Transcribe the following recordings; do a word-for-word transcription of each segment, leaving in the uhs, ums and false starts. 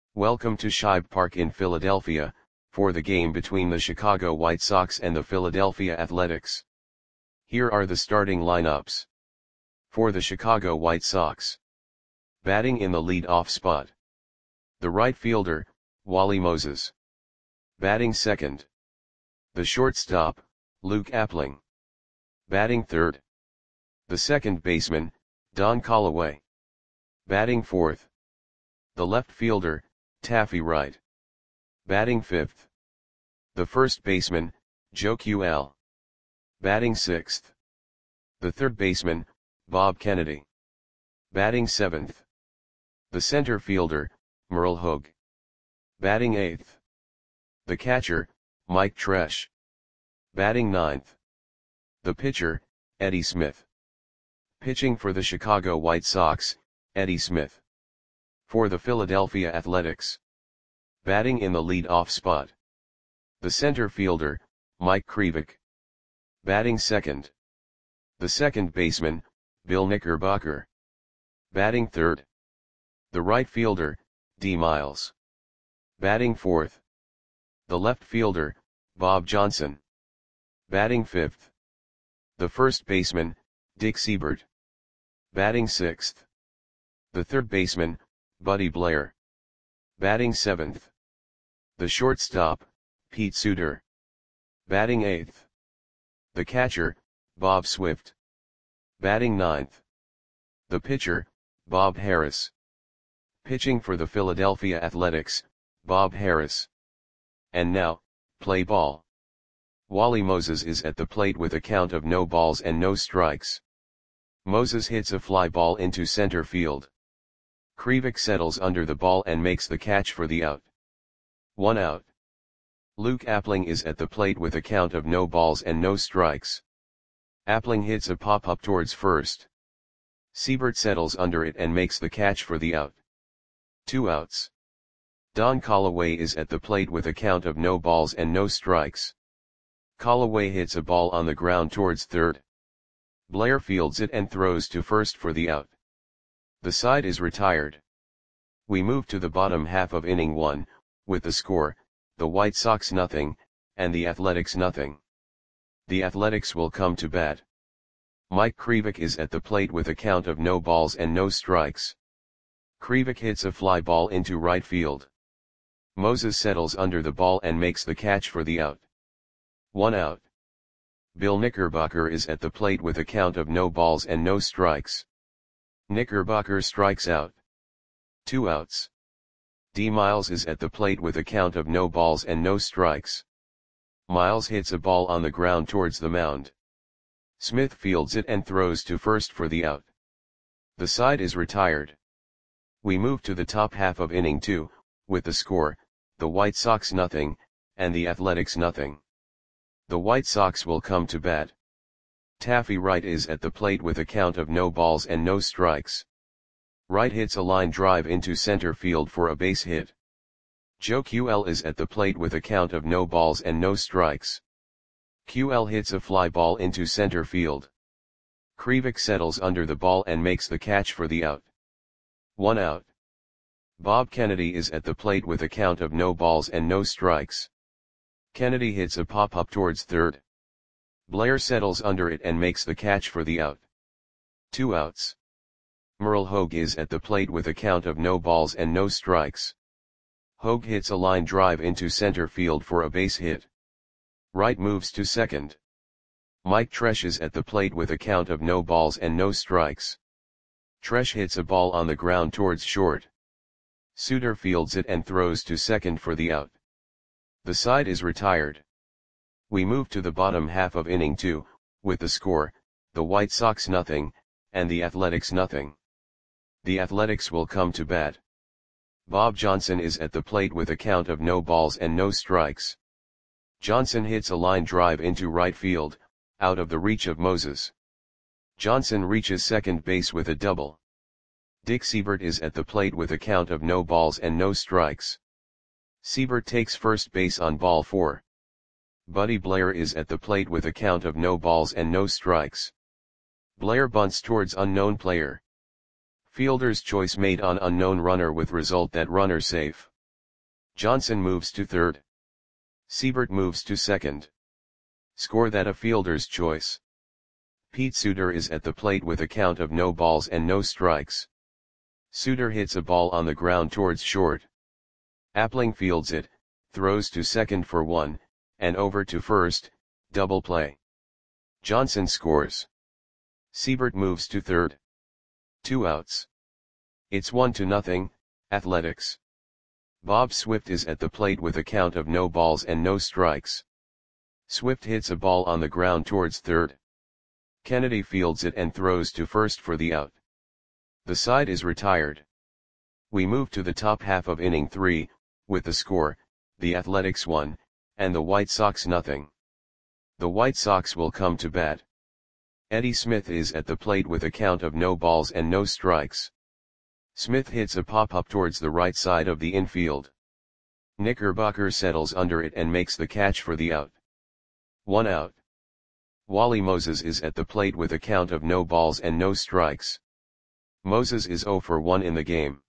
Welcome to Shibe Park in Philadelphia, for the game between the Chicago White Sox and the Philadelphia Athletics. Here are the starting lineups. For the Chicago White Sox. Batting in the lead-off spot. The right fielder, Wally Moses. Batting second. The shortstop, Luke Appling. Batting third. The second baseman, Don Callaway. Batting fourth. The left fielder, Taffy Wright. Batting fifth. The first baseman, Joe Q L. Batting sixth. The third baseman, Bob Kennedy. Batting seventh. The center fielder, Merle Hogue. Batting eighth. The catcher, Mike Tresh. Batting ninth. The pitcher, Eddie Smith. Pitching for the Chicago White Sox, Eddie Smith. For the Philadelphia Athletics. Batting in the lead-off spot. The center fielder, Mike Krivik. Batting second. The second baseman, Bill Knickerbocker. Batting third. The right fielder, D. Miles. Batting fourth. The left fielder, Bob Johnson. Batting fifth. The first baseman, Dick Siebert. Batting sixth. The third baseman, Buddy Blair. Batting seventh. The shortstop, Pete Suter. Batting eighth. The catcher, Bob Swift. Batting ninth. The pitcher, Bob Harris. Pitching for the Philadelphia Athletics, Bob Harris. And now, play ball. Wally Moses is at the plate with a count of no balls and no strikes. Moses hits a fly ball into center field. Krivik settles under the ball and makes the catch for the out. One out. Luke Appling is at the plate with a count of no balls and no strikes. Appling hits a pop-up towards first. Siebert settles under it and makes the catch for the out. Two outs. Don Callaway is at the plate with a count of no balls and no strikes. Callaway hits a ball on the ground towards third. Blair fields it and throws to first for the out. The side is retired. We move to the bottom half of inning one, with the score, the White Sox nothing, and the Athletics nothing. The Athletics will come to bat. Mike Krivik is at the plate with a count of no balls and no strikes. Krivik hits a fly ball into right field. Moses settles under the ball and makes the catch for the out. One out. Bill Knickerbocker is at the plate with a count of no balls and no strikes. Knickerbocker strikes out. Two outs. D. Miles is at the plate with a count of no balls and no strikes. Miles hits a ball on the ground towards the mound. Smith fields it and throws to first for the out. The side is retired. We move to the top half of inning two, with the score, the White Sox nothing, and the Athletics nothing. The White Sox will come to bat. Taffy Wright is at the plate with a count of no balls and no strikes. Wright hits a line drive into center field for a base hit. Joe Q L is at the plate with a count of no balls and no strikes. Q L hits a fly ball into center field. Krivik settles under the ball and makes the catch for the out. One out. Bob Kennedy is at the plate with a count of no balls and no strikes. Kennedy hits a pop-up towards third. Blair settles under it and makes the catch for the out. Two outs. Merle Hogue is at the plate with a count of no balls and no strikes. Hogue hits a line drive into center field for a base hit. Wright moves to second. Mike Tresh is at the plate with a count of no balls and no strikes. Tresh hits a ball on the ground towards short. Suter fields it and throws to second for the out. The side is retired. We move to the bottom half of inning two, with the score, the White Sox nothing, and the Athletics nothing. The Athletics will come to bat. Bob Johnson is at the plate with a count of no balls and no strikes. Johnson hits a line drive into right field, out of the reach of Moses. Johnson reaches second base with a double. Dick Siebert is at the plate with a count of no balls and no strikes. Siebert takes first base on ball four. Buddy Blair is at the plate with a count of no balls and no strikes. Blair bunts towards unknown player. Fielder's choice made on unknown runner with result that runner safe. Johnson moves to third. Siebert moves to second. Score that a fielder's choice. Pete Suter is at the plate with a count of no balls and no strikes. Suter hits a ball on the ground towards short. Appling fields it, throws to second for one, and over to first, double play. Johnson scores. Siebert moves to third. Two outs. It's one to nothing, Athletics. Bob Swift is at the plate with a count of no balls and no strikes. Swift hits a ball on the ground towards third. Kennedy fields it and throws to first for the out. The side is retired. We move to the top half of inning three, with the score, the Athletics one, and the White Sox nothing. The White Sox will come to bat. Eddie Smith is at the plate with a count of no balls and no strikes. Smith hits a pop-up towards the right side of the infield. Knickerbocker settles under it and makes the catch for the out. One out. Wally Moses is at the plate with a count of no balls and no strikes. Moses is oh for one in the game.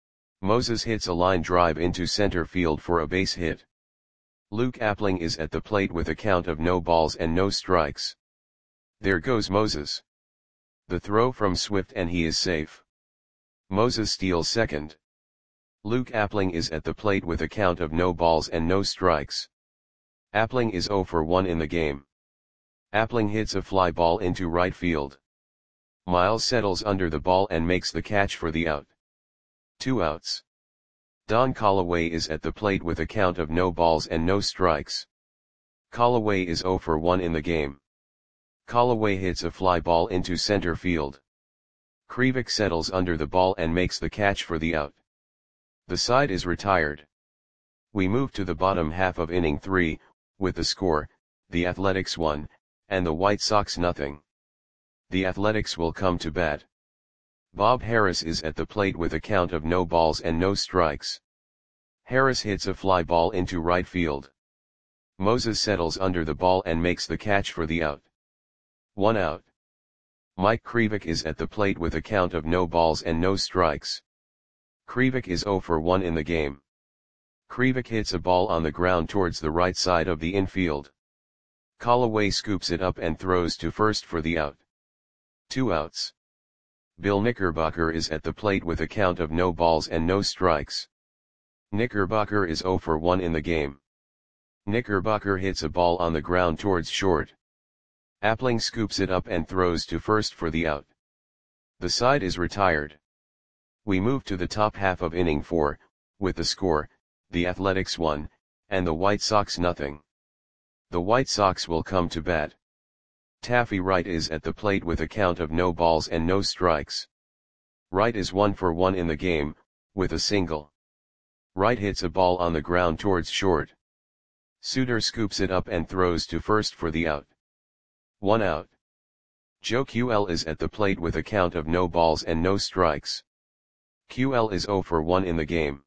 Moses hits a line drive into center field for a base hit. Luke Appling is at the plate with a count of no balls and no strikes. There goes Moses. The throw from Swift and he is safe. Moses steals second. Luke Appling is at the plate with a count of no balls and no strikes. Appling is oh for one in the game. Appling hits a fly ball into right field. Miles settles under the ball and makes the catch for the out. Two outs. Don Callaway is at the plate with a count of no balls and no strikes. Callaway is oh for one in the game. Callaway hits a fly ball into center field. Krivik settles under the ball and makes the catch for the out. The side is retired. We move to the bottom half of inning three, with the score, the Athletics one, and the White Sox nothing. The Athletics will come to bat. Bob Harris is at the plate with a count of no balls and no strikes. Harris hits a fly ball into right field. Moses settles under the ball and makes the catch for the out. One out. Mike Krivik is at the plate with a count of no balls and no strikes. Krivik is oh for one in the game. Krivik hits a ball on the ground towards the right side of the infield. Callaway scoops it up and throws to first for the out. Two outs. Bill Knickerbocker is at the plate with a count of no balls and no strikes. Knickerbocker is oh for one in the game. Knickerbocker hits a ball on the ground towards short. Appling scoops it up and throws to first for the out. The side is retired. We move to the top half of inning four, with the score, the Athletics one, and the White Sox nothing. The White Sox will come to bat. Taffy Wright is at the plate with a count of no balls and no strikes. Wright is one for one in the game, with a single. Wright hits a ball on the ground towards short. Suter scoops it up and throws to first for the out. One out. Joe Q L is at the plate with a count of no balls and no strikes. Q L is oh for one in the game.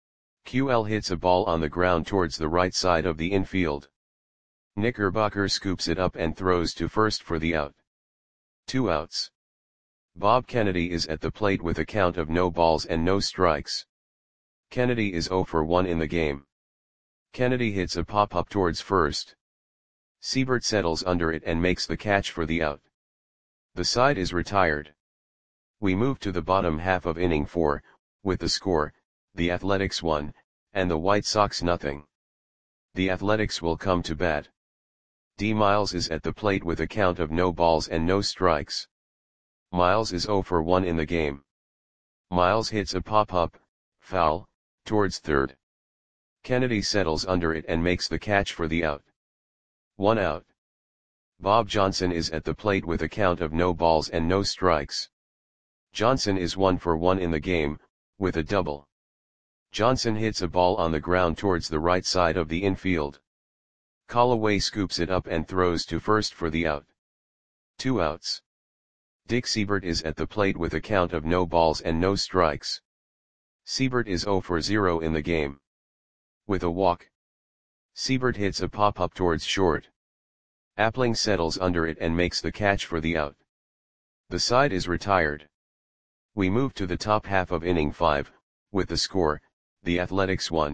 Q L hits a ball on the ground towards the right side of the infield. Knickerbocker scoops it up and throws to first for the out. Two outs. Bob Kennedy is at the plate with a count of no balls and no strikes. Kennedy is oh for one in the game. Kennedy hits a pop-up towards first. Siebert settles under it and makes the catch for the out. The side is retired. We move to the bottom half of inning four, with the score, the Athletics one, and the White Sox nothing. The Athletics will come to bat. D. Miles is at the plate with a count of no balls and no strikes. Miles is oh for one in the game. Miles hits a pop-up, foul, towards third. Kennedy settles under it and makes the catch for the out. One out. Bob Johnson is at the plate with a count of no balls and no strikes. Johnson is one for one in the game, with a double. Johnson hits a ball on the ground towards the right side of the infield. Callaway scoops it up and throws to first for the out. Two outs. Dick Siebert is at the plate with a count of no balls and no strikes. Siebert is oh for zero in the game. With a walk. Siebert hits a pop-up towards short. Appling settles under it and makes the catch for the out. The side is retired. We move to the top half of inning five, with the score, the Athletics one,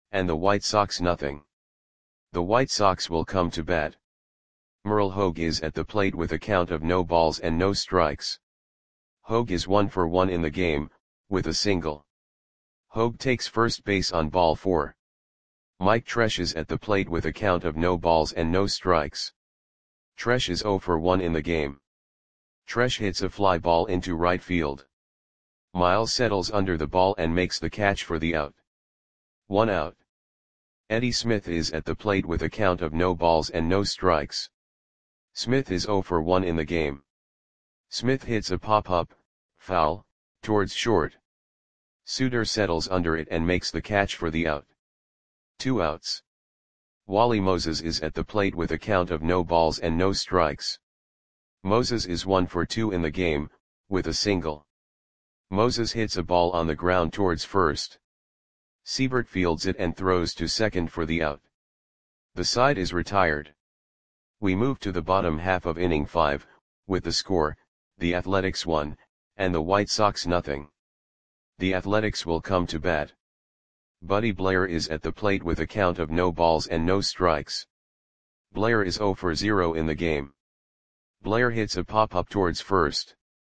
and the White Sox nothing. The White Sox will come to bat. Merle Hogue is at the plate with a count of no balls and no strikes. Hogue is one for one in the game, with a single. Hogue takes first base on ball four. Mike Tresh is at the plate with a count of no balls and no strikes. Tresh is zero for one in the game. Tresh hits a fly ball into right field. Miles settles under the ball and makes the catch for the out. One out. Eddie Smith is at the plate with a count of no balls and no strikes. Smith is zero for one in the game. Smith hits a pop-up, foul, towards short. Suter settles under it and makes the catch for the out. Two outs. Wally Moses is at the plate with a count of no balls and no strikes. Moses is one for two in the game, with a single. Moses hits a ball on the ground towards first. Siebert fields it and throws to second for the out. The side is retired. We move to the bottom half of inning five, with the score, the Athletics one, and the White Sox nothing. The Athletics will come to bat. Buddy Blair is at the plate with a count of no balls and no strikes. Blair is zero for zero in the game. Blair hits a pop-up towards first.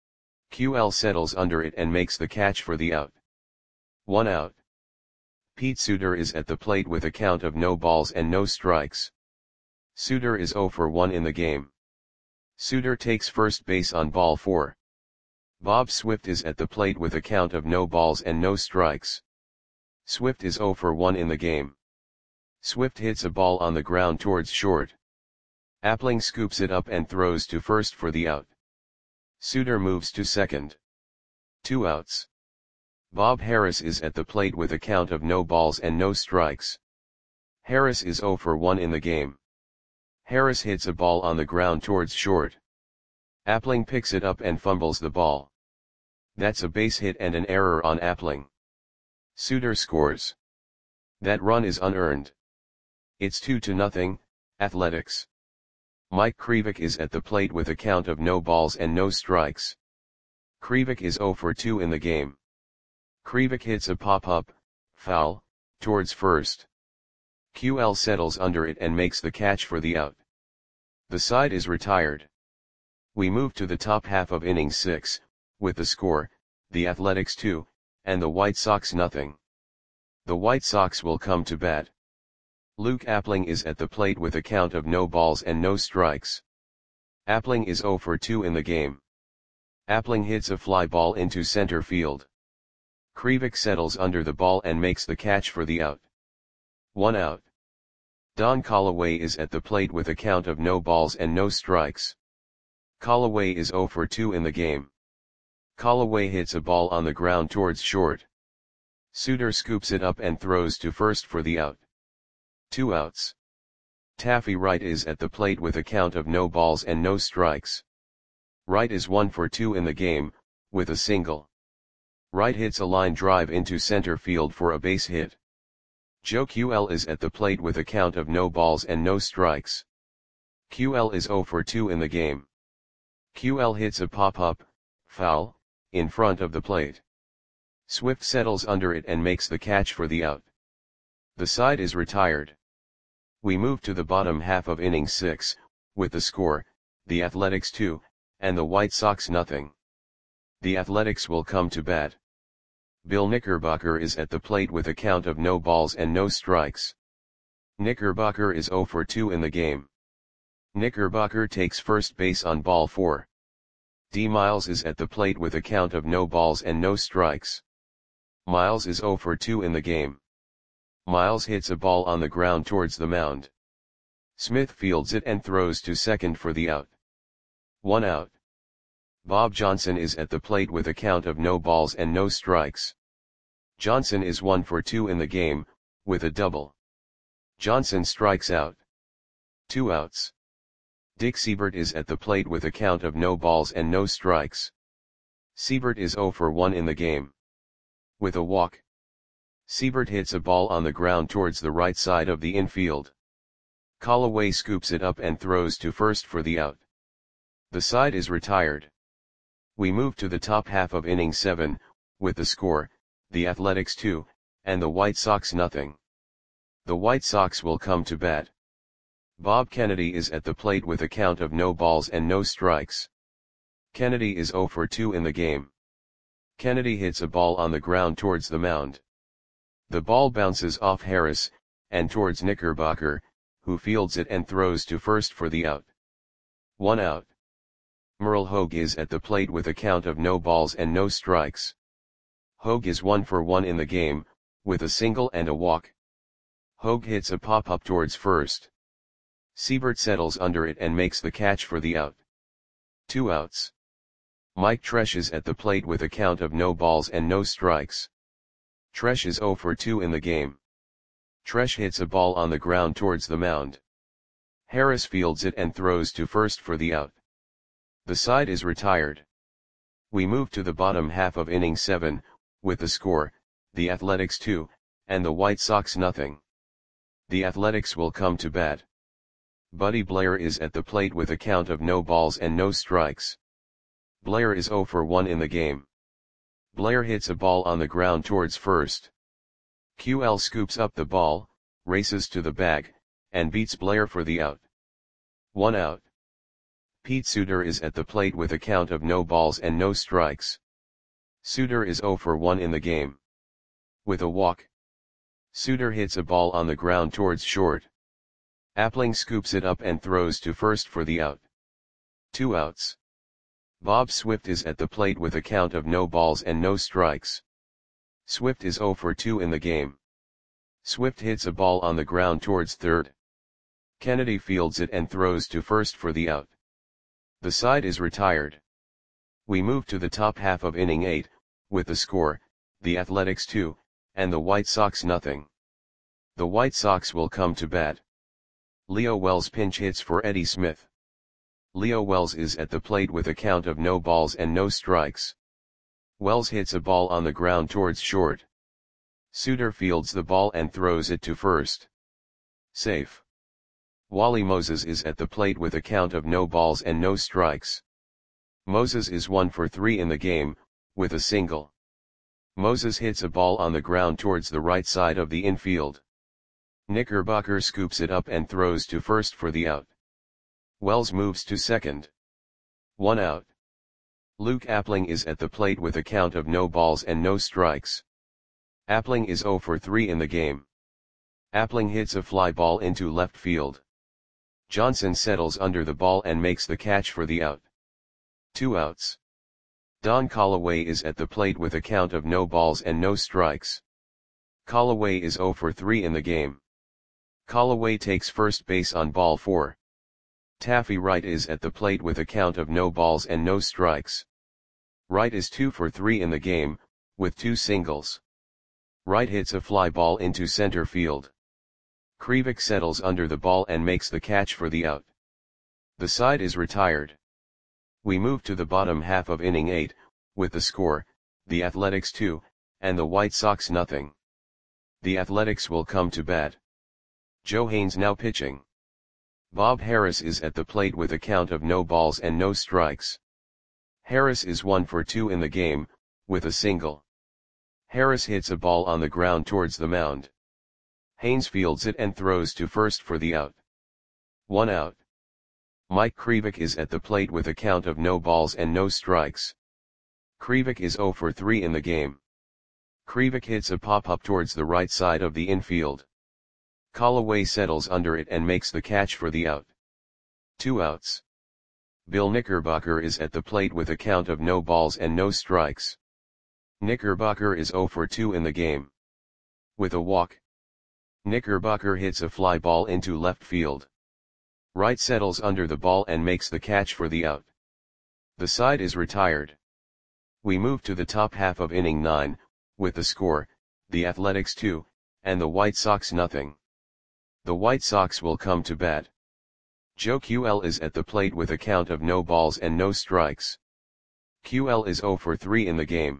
Q L settles under it and makes the catch for the out. One out. Pete Suter is at the plate with a count of no balls and no strikes. Suter is zero for one in the game. Suter takes first base on ball four. Bob Swift is at the plate with a count of no balls and no strikes. Swift is zero for one in the game. Swift hits a ball on the ground towards short. Appling scoops it up and throws to first for the out. Suter moves to second. Two outs. Bob Harris is at the plate with a count of no balls and no strikes. Harris is zero for one in the game. Harris hits a ball on the ground towards short. Appling picks it up and fumbles the ball. That's a base hit and an error on Appling. Suter scores. That run is unearned. It's two to nothing, Athletics. Mike Krivik is at the plate with a count of no balls and no strikes. Krivik is zero for two in the game. Krivik hits a pop-up, foul, towards first. Q L settles under it and makes the catch for the out. The side is retired. We move to the top half of inning six, with the score, the Athletics two, and the White Sox nothing. The White Sox will come to bat. Luke Appling is at the plate with a count of no balls and no strikes. Appling is zero for two in the game. Appling hits a fly ball into center field. Krivik settles under the ball and makes the catch for the out. One out. Don Callaway is at the plate with a count of no balls and no strikes. Callaway is zero for two in the game. Callaway hits a ball on the ground towards short. Suter scoops it up and throws to first for the out. Two outs. Taffy Wright is at the plate with a count of no balls and no strikes. Wright is one for two in the game, with a single. Wright hits a line drive into center field for a base hit. Joe Q L is at the plate with a count of no balls and no strikes. Q L is zero for two in the game. Q L hits a pop-up, foul, in front of the plate. Swift settles under it and makes the catch for the out. The side is retired. We move to the bottom half of inning six, with the score, the Athletics two, and the White Sox nothing. The Athletics will come to bat. Bill Knickerbocker is at the plate with a count of no balls and no strikes. Knickerbocker is zero for two in the game. Knickerbocker takes first base on ball four. D. Miles is at the plate with a count of no balls and no strikes. Miles is zero for two in the game. Miles hits a ball on the ground towards the mound. Smith fields it and throws to second for the out. One out. Bob Johnson is at the plate with a count of no balls and no strikes. Johnson is one for two in the game, with a double. Johnson strikes out. Two outs. Dick Siebert is at the plate with a count of no balls and no strikes. Siebert is zero for one in the game. With a walk. Siebert hits a ball on the ground towards the right side of the infield. Callaway scoops it up and throws to first for the out. The side is retired. We move to the top half of inning seven, with the score, the Athletics two, and the White Sox nothing. The White Sox will come to bat. Bob Kennedy is at the plate with a count of no balls and no strikes. Kennedy is oh for two in the game. Kennedy hits a ball on the ground towards the mound. The ball bounces off Harris, and towards Knickerbocker, who fields it and throws to first for the out. One out. Merle Hogue is at the plate with a count of no balls and no strikes. Hogue is one for one in the game, with a single and a walk. Hogue hits a pop-up towards first. Siebert settles under it and makes the catch for the out. Two outs. Mike Tresh is at the plate with a count of no balls and no strikes. Tresh is oh for two in the game. Tresh hits a ball on the ground towards the mound. Harris fields it and throws to first for the out. The side is retired. We move to the bottom half of inning seven, with the score, the Athletics two, and the White Sox nothing. The Athletics will come to bat. Buddy Blair is at the plate with a count of no balls and no strikes. Blair is oh for one in the game. Blair hits a ball on the ground towards first. Q L scoops up the ball, races to the bag, and beats Blair for the out. One out. Pete Suter is at the plate with a count of no balls and no strikes. Suter is oh for one in the game. With a walk. Suter hits a ball on the ground towards short. Appling scoops it up and throws to first for the out. Two outs. Bob Swift is at the plate with a count of no balls and no strikes. Swift is oh for two in the game. Swift hits a ball on the ground towards third. Kennedy fields it and throws to first for the out. The side is retired. We move to the top half of inning eight, with the score, the Athletics two, and the White Sox nothing. The White Sox will come to bat. Leo Wells pinch hits for Eddie Smith. Leo Wells is at the plate with a count of no balls and no strikes. Wells hits a ball on the ground towards short. Suter fields the ball and throws it to first. Safe. Wally Moses is at the plate with a count of no balls and no strikes. Moses is one for three in the game, with a single. Moses hits a ball on the ground towards the right side of the infield. Knickerbocker scoops it up and throws to first for the out. Wells moves to second. One out. Luke Appling is at the plate with a count of no balls and no strikes. Appling is oh for three in the game. Appling hits a fly ball into left field. Johnson settles under the ball and makes the catch for the out. Two outs. Don Callaway is at the plate with a count of no balls and no strikes. Callaway is oh for three in the game. Callaway takes first base on ball four. Taffy Wright is at the plate with a count of no balls and no strikes. Wright is two for three in the game, with two singles. Wright hits a fly ball into center field. Krivik settles under the ball and makes the catch for the out. The side is retired. We move to the bottom half of inning eight, with the score, the Athletics two, and the White Sox nothing. The Athletics will come to bat. Joe Haynes now pitching. Bob Harris is at the plate with a count of no balls and no strikes. Harris is one for two in the game, with a single. Harris hits a ball on the ground towards the mound. Haynes fields it and throws to first for the out. One out. Mike Krivik is at the plate with a count of no balls and no strikes. Krivik is oh for three in the game. Krivik hits a pop-up towards the right side of the infield. Callaway settles under it and makes the catch for the out. Two outs. Bill Knickerbocker is at the plate with a count of no balls and no strikes. Knickerbocker is oh for two in the game. With a walk. Knickerbocker hits a fly ball into left field. Wright settles under the ball and makes the catch for the out. The side is retired. We move to the top half of inning nine, with the score, the Athletics two, and the White Sox nothing. The White Sox will come to bat. Joe Q L is at the plate with a count of no balls and no strikes. Q L is oh for three in the game.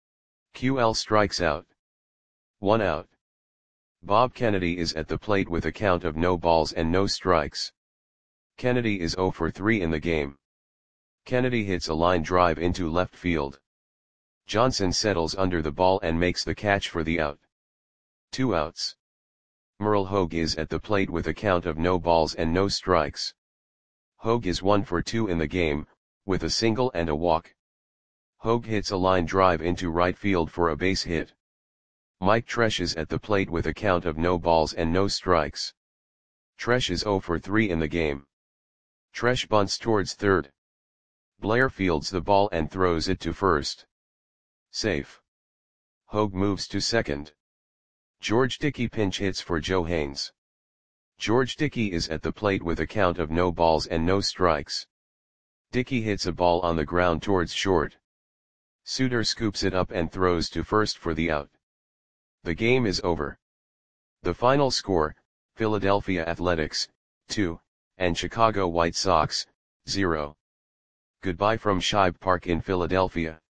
Q L strikes out. One out. Bob Kennedy is at the plate with a count of no balls and no strikes. Kennedy is oh for three in the game. Kennedy hits a line drive into left field. Johnson settles under the ball and makes the catch for the out. Two outs. Merle Hogue is at the plate with a count of no balls and no strikes. Hogue is one for two in the game, with a single and a walk. Hogue hits a line drive into right field for a base hit. Mike Tresh is at the plate with a count of no balls and no strikes. Tresh is zero for three in the game. Tresh bunts towards third. Blair fields the ball and throws it to first. Safe. Hogue moves to second. George Dickey pinch hits for Joe Haynes. George Dickey is at the plate with a count of no balls and no strikes. Dickey hits a ball on the ground towards short. Suter scoops it up and throws to first for the out. The game is over. The final score, Philadelphia Athletics, two, and Chicago White Sox, zero. Goodbye from Shibe Park in Philadelphia.